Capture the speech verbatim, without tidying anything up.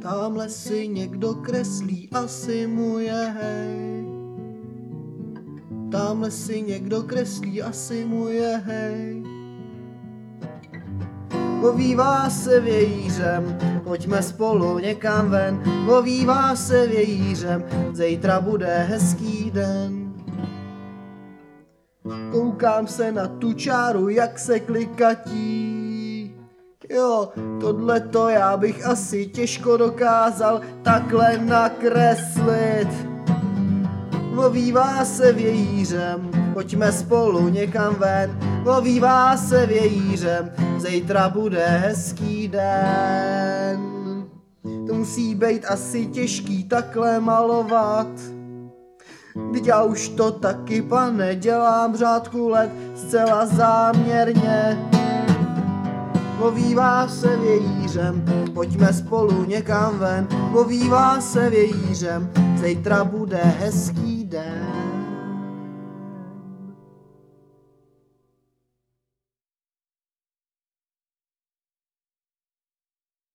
Tamhle si někdo kreslí, asi mu je hej. Tamhle si někdo kreslí, asi mu je hej. Ovívá se vějířem, pojďme spolu někam ven. Ovívá se vějířem, zítra bude hezký den. Koukám se na tu čáru, jak se klikatí. Jo, tohleto já bych asi těžko dokázal takhle nakreslit. Ovívá se vějířem, pojďme spolu někam ven. Ovívá se vějířem, zítra bude hezký den. To musí být asi těžký takhle malovat. Vždyť já už to taky, pane, dělám řádku let zcela záměrně. Ovívá se vějířem, pojďme spolu někam ven. Ovívá se vějířem, zítra bude hezký den.